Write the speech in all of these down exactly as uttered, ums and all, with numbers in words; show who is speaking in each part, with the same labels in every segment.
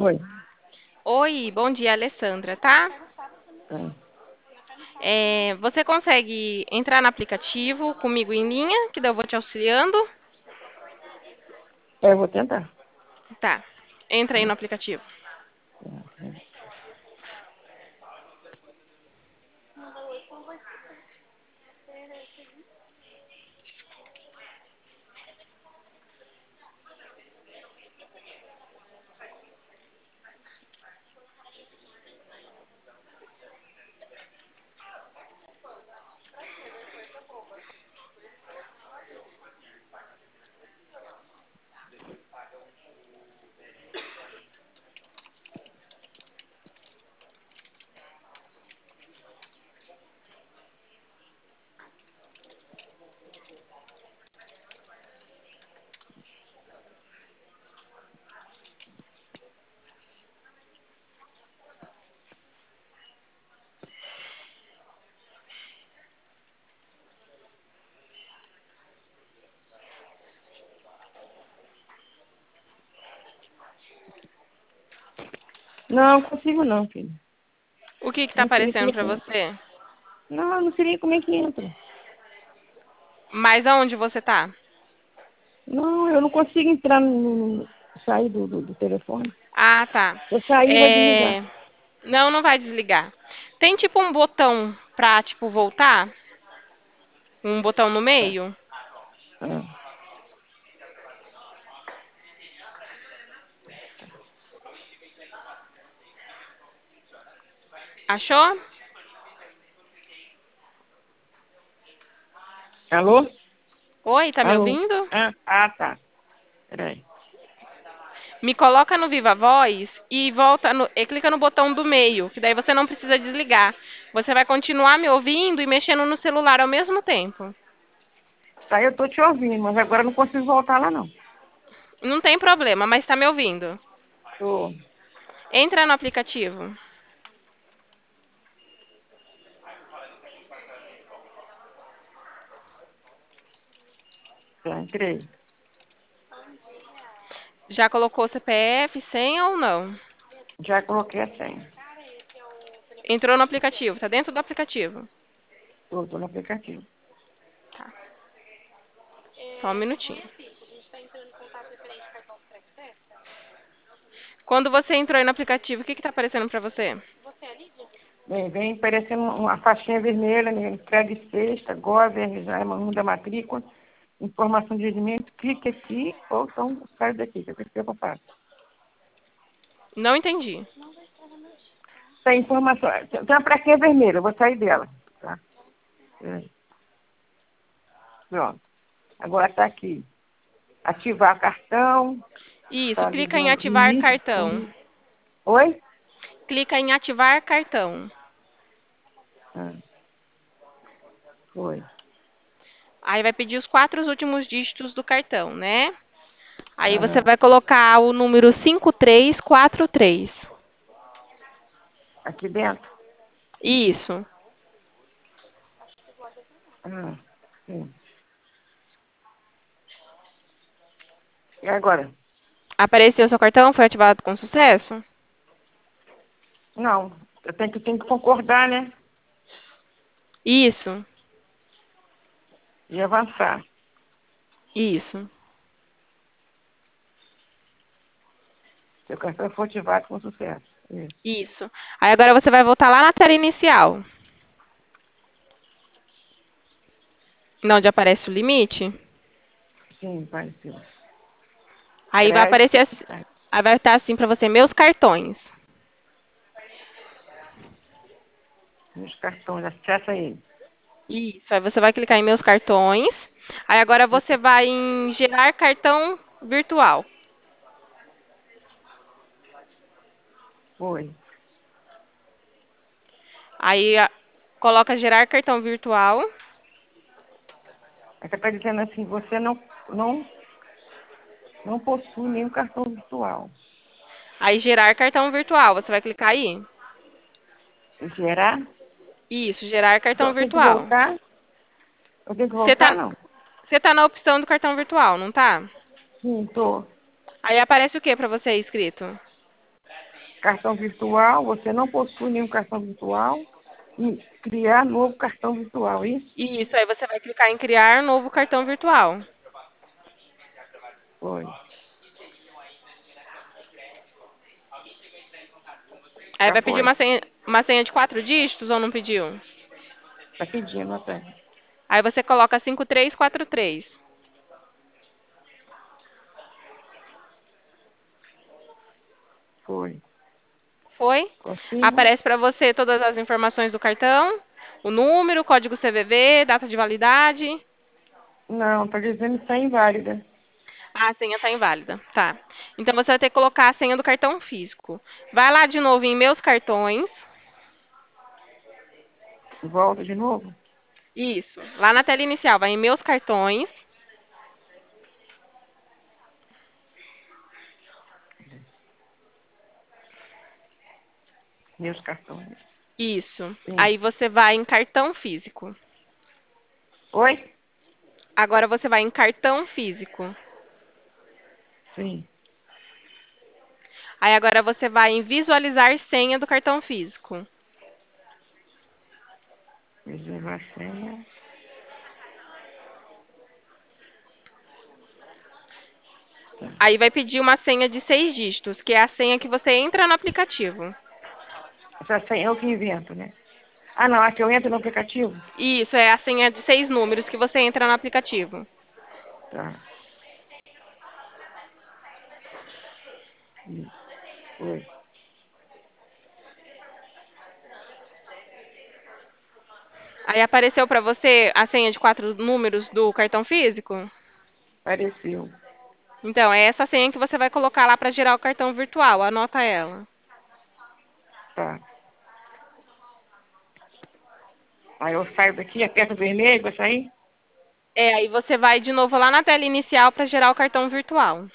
Speaker 1: Oi.
Speaker 2: Oi, bom dia, Alessandra, tá?
Speaker 1: Tá.
Speaker 2: É, você consegue entrar no aplicativo comigo em linha, que daí eu vou te auxiliando?
Speaker 1: É, eu vou tentar.
Speaker 2: Tá, entra aí
Speaker 1: Tá,
Speaker 2: no aplicativo.
Speaker 1: tá. Não, consigo não, filho.
Speaker 2: O que que tá
Speaker 1: Não sei
Speaker 2: aparecendo
Speaker 1: como é
Speaker 2: pra
Speaker 1: que entra.
Speaker 2: você?
Speaker 1: Não, não sei nem como é que entra.
Speaker 2: Mas aonde você tá?
Speaker 1: Não, eu não consigo entrar no, no- sair do, do, do telefone.
Speaker 2: Ah, tá.
Speaker 1: Se eu sair, vai desligar.
Speaker 2: É, Não, não vai desligar. Tem tipo um botão pra, tipo, voltar? Um botão no
Speaker 1: Tá.
Speaker 2: meio?
Speaker 1: Ah.
Speaker 2: Achou?
Speaker 1: Alô?
Speaker 2: Oi, tá me
Speaker 1: Alô?
Speaker 2: ouvindo?
Speaker 1: Ah, ah, tá. Peraí.
Speaker 2: Me coloca no Viva Voz e volta no, e clica no botão do meio, que daí você não precisa desligar. Você vai continuar me ouvindo e mexendo no celular ao mesmo tempo.
Speaker 1: Tá, eu tô te ouvindo, mas agora eu não consigo voltar lá, não.
Speaker 2: Não tem problema, mas está me ouvindo.
Speaker 1: Tô.
Speaker 2: Entra no aplicativo.
Speaker 1: Tá, entrei.
Speaker 2: Já colocou C P F, senha ou não?
Speaker 1: Já coloquei a senha.
Speaker 2: Entrou no aplicativo, tá dentro do aplicativo.
Speaker 1: Tô, tô no aplicativo.
Speaker 2: Tá, só um minutinho. Quando você entrou aí no aplicativo, o que está aparecendo para você?
Speaker 1: Vem, vem parecendo uma faixinha vermelha, né? Entrega de sexta, Gov, R J, mano da matrícula, informação de rendimento, clique aqui, ou então sai daqui, que é o que eu faço.
Speaker 2: Não entendi.
Speaker 1: Tem informação, tem uma plaquinha vermelha, eu vou sair dela, tá? É, pronto. Agora está aqui. Ativar cartão,
Speaker 2: Isso,
Speaker 1: está
Speaker 2: clica em
Speaker 1: dizendo
Speaker 2: ativar
Speaker 1: limite.
Speaker 2: cartão.
Speaker 1: Oi?
Speaker 2: Clica em ativar cartão.
Speaker 1: Ah, foi.
Speaker 2: Aí vai pedir os quatro últimos dígitos do cartão, né? Aí você
Speaker 1: Ah,
Speaker 2: vai colocar o número cinco três quatro três.
Speaker 1: aqui dentro.
Speaker 2: Isso.
Speaker 1: Ah, sim. E agora?
Speaker 2: Apareceu seu cartão? Foi ativado com sucesso?
Speaker 1: Não, eu tenho que, tenho que concordar, né?
Speaker 2: Isso.
Speaker 1: E avançar.
Speaker 2: Isso.
Speaker 1: Seu cartão foi ativado com sucesso. Isso.
Speaker 2: Isso. Aí agora você vai voltar lá na tela inicial, onde aparece o limite.
Speaker 1: Sim, pareceu.
Speaker 2: Aí vai
Speaker 1: Crédito.
Speaker 2: aparecer, assim-
Speaker 1: Tá.
Speaker 2: aí vai estar assim para você, meus cartões.
Speaker 1: Meus cartões, acessa aí.
Speaker 2: Isso. Aí você vai clicar em meus cartões. Aí agora você vai em gerar cartão virtual.
Speaker 1: Foi.
Speaker 2: Aí a- coloca gerar cartão virtual.
Speaker 1: Aí você está dizendo assim, você não, não, não possui nenhum cartão virtual.
Speaker 2: Aí gerar cartão virtual. Você vai clicar aí.
Speaker 1: Gerar?
Speaker 2: Isso, gerar cartão
Speaker 1: Eu tenho que
Speaker 2: virtual.
Speaker 1: voltar? Eu tenho que
Speaker 2: Você
Speaker 1: voltar,
Speaker 2: tá,
Speaker 1: não?
Speaker 2: você tá na opção do cartão virtual, não tá?
Speaker 1: Sim, tô.
Speaker 2: Aí aparece o que para você aí escrito?
Speaker 1: cartão virtual, você não possui nenhum cartão virtual, e criar novo cartão virtual, é isso?
Speaker 2: Isso, aí você vai clicar em criar novo cartão virtual.
Speaker 1: Foi.
Speaker 2: Aí
Speaker 1: Já
Speaker 2: vai pedir
Speaker 1: foi.
Speaker 2: uma senha, uma senha de quatro dígitos ou não pediu?
Speaker 1: Está pedindo até.
Speaker 2: Aí você coloca cinco três quatro três.
Speaker 1: Foi.
Speaker 2: Foi?
Speaker 1: Confirma?
Speaker 2: Aparece para você todas as informações do cartão, o número, código C V V, data de validade.
Speaker 1: Não, está dizendo que está inválida.
Speaker 2: Ah, a senha está inválida. Tá. Então você vai ter que colocar a senha do cartão físico. Vai lá de novo em meus cartões.
Speaker 1: Volta de novo?
Speaker 2: Isso. Lá na tela inicial, vai em meus cartões.
Speaker 1: Meus cartões.
Speaker 2: Isso.
Speaker 1: Sim.
Speaker 2: Aí você vai em cartão físico.
Speaker 1: Oi?
Speaker 2: Agora você vai em cartão físico.
Speaker 1: Sim.
Speaker 2: Aí agora você vai em visualizar senha do cartão físico.
Speaker 1: Reservar senha.
Speaker 2: Aí vai pedir uma senha de seis dígitos, que é a senha que você entra no aplicativo.
Speaker 1: Essa senha é o que invento, né? Ah, não. Aqui eu entro no aplicativo?
Speaker 2: Isso, é a senha de seis números que você entra no aplicativo.
Speaker 1: Tá. Isso. Foi.
Speaker 2: Aí apareceu para você a senha de quatro números do cartão físico?
Speaker 1: Apareceu.
Speaker 2: Então, é essa senha que você vai colocar lá para gerar o cartão virtual. Anota ela.
Speaker 1: Tá. Aí eu saio daqui, aperto o vermelho para sair?
Speaker 2: É, aí você vai de novo lá na tela inicial para gerar o cartão virtual.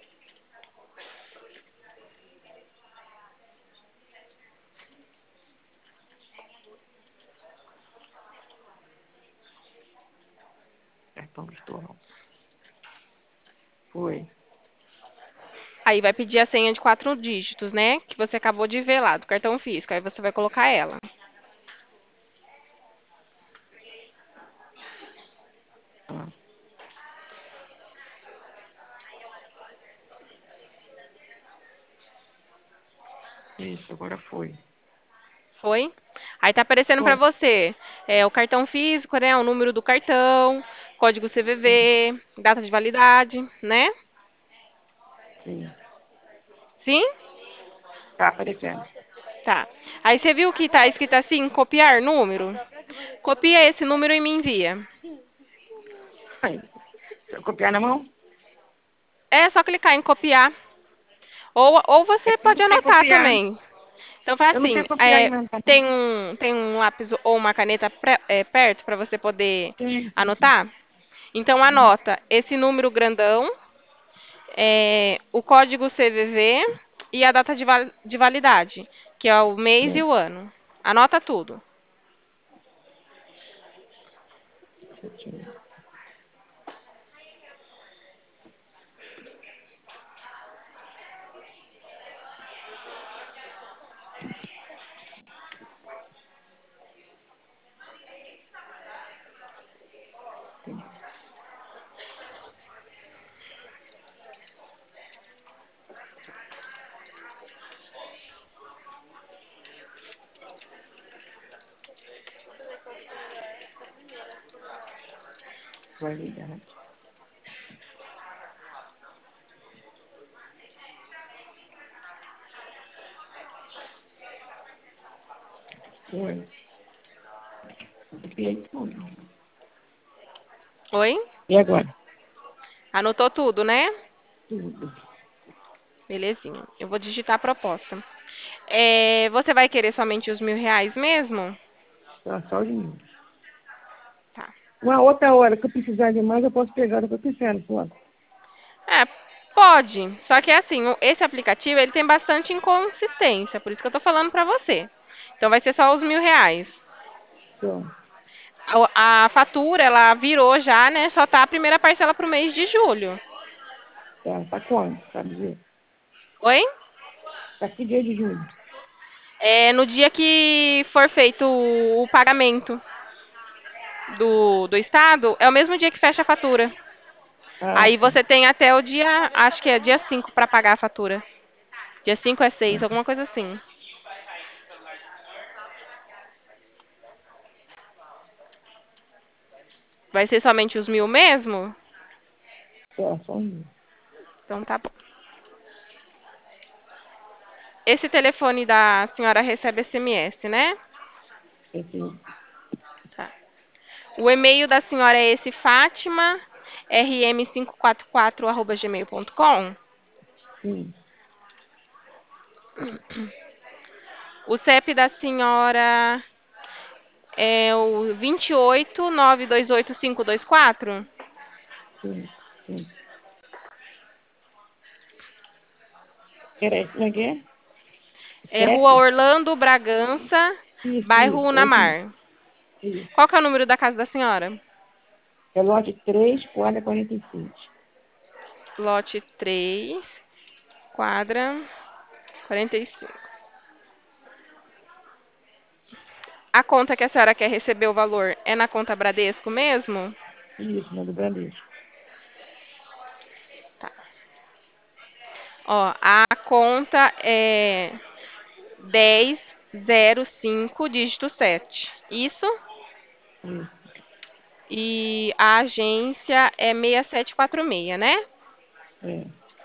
Speaker 1: Cartão virtual. Foi.
Speaker 2: Aí vai pedir a senha de quatro dígitos, né? Que você acabou de ver lá, do cartão físico. Aí você vai colocar ela.
Speaker 1: Ah. Isso, agora foi.
Speaker 2: Foi? Aí tá aparecendo para
Speaker 1: Foi.
Speaker 2: você é, o cartão físico, né? O número do cartão, código C V
Speaker 1: Sim.
Speaker 2: V, data de validade, né?
Speaker 1: Sim.
Speaker 2: Sim?
Speaker 1: Tá aparecendo.
Speaker 2: Tá. Aí você viu que tá escrito assim, copiar número? Copia esse número e me envia.
Speaker 1: Aí. Se eu copiar na mão?
Speaker 2: É só clicar em copiar. Ou, ou
Speaker 1: É
Speaker 2: você
Speaker 1: que eu
Speaker 2: pode
Speaker 1: não sei
Speaker 2: anotar
Speaker 1: copiar.
Speaker 2: também. Então faz
Speaker 1: Eu não sei
Speaker 2: assim,
Speaker 1: copiar e
Speaker 2: é,
Speaker 1: mandar, não.
Speaker 2: tem, um, tem um lápis ou uma caneta pré- é, perto para você poder
Speaker 1: Sim, sim, sim.
Speaker 2: anotar? Então
Speaker 1: Uhum.
Speaker 2: anota esse número grandão, é, o código C V V e a data de, val- de validade, que é o mês e
Speaker 1: Sim.
Speaker 2: o ano. Anota tudo.
Speaker 1: Certinho. Sim. Validade. Foi. Copiei tudo.
Speaker 2: Oi?
Speaker 1: E agora?
Speaker 2: Anotou tudo, né?
Speaker 1: Tudo.
Speaker 2: Belezinha. Eu vou digitar a proposta. É, você vai querer somente os mil reais mesmo?
Speaker 1: Só, só o dinheiro.
Speaker 2: Tá.
Speaker 1: Uma outra hora que eu precisar de mais, eu posso pegar do que eu quiser, pô.
Speaker 2: É, pode. Só que assim, o- esse aplicativo ele tem bastante inconsistência, por isso que eu tô falando pra você. Então vai ser só os mil reais.
Speaker 1: Só.
Speaker 2: A, a fatura, ela virou já, né? Só tá a primeira parcela pro mês de julho.
Speaker 1: Tá, tá quanto? Sabe dizer?
Speaker 2: Oi?
Speaker 1: Para que dia de julho?
Speaker 2: É no dia que for feito o o pagamento do, do Estado, é o mesmo dia que fecha a fatura.
Speaker 1: Ah,
Speaker 2: Aí
Speaker 1: tá.
Speaker 2: você tem até o dia, acho que é dia cinco para pagar a fatura. Dia cinco é seis,
Speaker 1: Tá.
Speaker 2: alguma coisa assim. Vai ser somente os mil mesmo?
Speaker 1: É, só um.
Speaker 2: Então tá bom. Esse telefone da senhora recebe S M S, né?
Speaker 1: Esse,
Speaker 2: Tá. O e-mail da senhora é esse, Fátima, r m quinhentos e quarenta e quatro arroba gmail ponto com.
Speaker 1: sim,
Speaker 2: O C E P da senhora é o vinte e oito, nove dois oito, cinco dois quatro.
Speaker 1: sim, sim. Peraí, como é que é?
Speaker 2: É Rua
Speaker 1: Sete?
Speaker 2: Orlando Bragança,
Speaker 1: Isso,
Speaker 2: bairro
Speaker 1: isso, é isso mesmo.
Speaker 2: Unamar.
Speaker 1: Isso.
Speaker 2: Qual que é o número da casa da senhora?
Speaker 1: É lote três, quadra quarenta e seis.
Speaker 2: Lote três, quadra quarenta e cinco. A conta que a senhora quer receber o valor é na conta Bradesco mesmo?
Speaker 1: Isso, na do Bradesco.
Speaker 2: Tá. Ó, a conta é dez zero cinco, dígito sete. Isso?
Speaker 1: Isso,
Speaker 2: E a agência é seis sete quatro seis, né?
Speaker 1: é.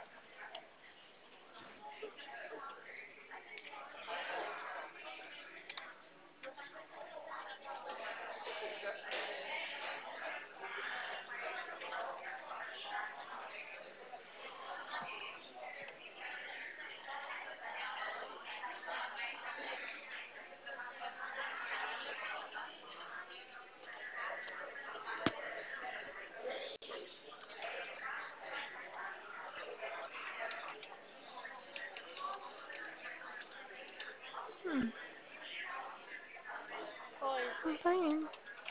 Speaker 2: Não tá indo.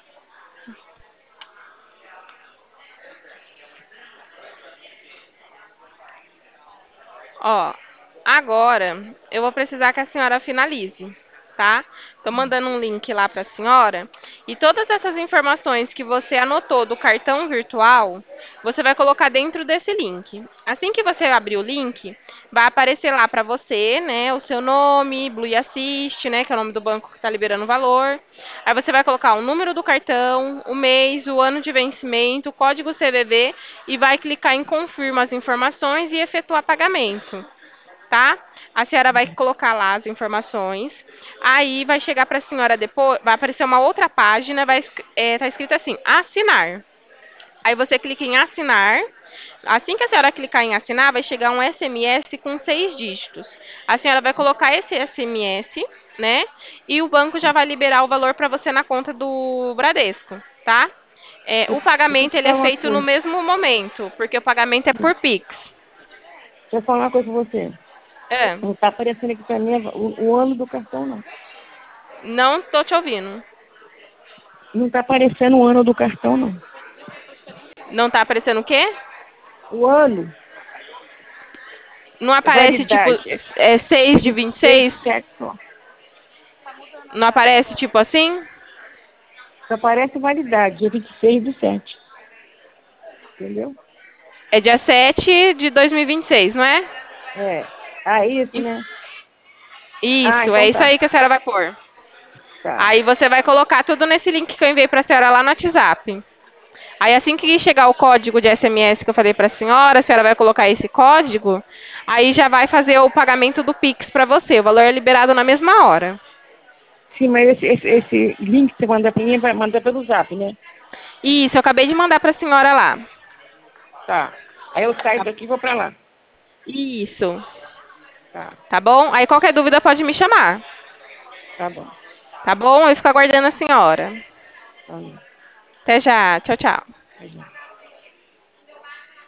Speaker 2: Ó, agora eu vou precisar que a senhora finalize, tá? Tô mandando um link lá para a senhora e todas essas informações que você anotou do cartão virtual, você vai colocar dentro desse link. Assim que você abrir o link, vai aparecer lá para você, né, o seu nome, Blue Assist, né, que é o nome do banco que está liberando o valor. Aí você vai colocar o número do cartão, o mês, o ano de vencimento, o código C V V e vai clicar em confirma as informações e efetuar pagamento, tá? A senhora vai colocar lá as informações, aí vai chegar para a senhora depois, vai aparecer uma outra página, vai é, tá escrito assim, assinar. Aí você clica em assinar. Assim que a senhora clicar em assinar, vai chegar um S M S com seis dígitos. A senhora vai colocar esse S M S, né? E o banco já vai liberar o valor para você na conta do Bradesco, tá? É, o
Speaker 1: Deixa eu
Speaker 2: pagamento
Speaker 1: te
Speaker 2: ele é
Speaker 1: falar uma
Speaker 2: feito no
Speaker 1: coisa.
Speaker 2: mesmo momento, porque o pagamento é por Pix.
Speaker 1: Deixa eu falar uma coisa pra você.
Speaker 2: É,
Speaker 1: Não tá aparecendo aqui pra mim o, o ano do cartão, não.
Speaker 2: não tô te ouvindo.
Speaker 1: Não tá aparecendo o ano do cartão, não.
Speaker 2: Não tá aparecendo o quê?
Speaker 1: O ano,
Speaker 2: Não aparece tipo
Speaker 1: validade, é
Speaker 2: é, seis de
Speaker 1: vinte
Speaker 2: vinte
Speaker 1: e
Speaker 2: e
Speaker 1: seis
Speaker 2: seis?
Speaker 1: de sete só.
Speaker 2: Não aparece tipo assim?
Speaker 1: Só aparece validade, dia vinte e seis do sete. Entendeu?
Speaker 2: É dia sete de dois mil e vinte e seis, não é?
Speaker 1: É. Ah, isso,
Speaker 2: Isso,
Speaker 1: né? Ah,
Speaker 2: isso, é
Speaker 1: então
Speaker 2: isso
Speaker 1: tá.
Speaker 2: aí que a senhora vai pôr.
Speaker 1: Tá.
Speaker 2: Aí você vai colocar tudo nesse link que eu enviei para a senhora lá no WhatsApp. Aí assim que chegar o código de S M S que eu falei para a senhora, a senhora vai colocar esse código, aí já vai fazer o pagamento do Pix para você. O valor é liberado na mesma hora.
Speaker 1: Sim, mas esse, esse, esse link que você manda pra mim, vai mandar pelo zap, né?
Speaker 2: Isso, eu acabei de mandar para a senhora lá.
Speaker 1: Tá. Aí eu saio
Speaker 2: Tá-
Speaker 1: daqui e vou pra lá.
Speaker 2: Isso,
Speaker 1: Tá.
Speaker 2: tá bom? Aí qualquer dúvida pode me chamar,
Speaker 1: Tá bom.
Speaker 2: tá bom? Eu fico aguardando a senhora.
Speaker 1: Tá bom.
Speaker 2: Até já, tchau, tchau.
Speaker 1: Tá bom.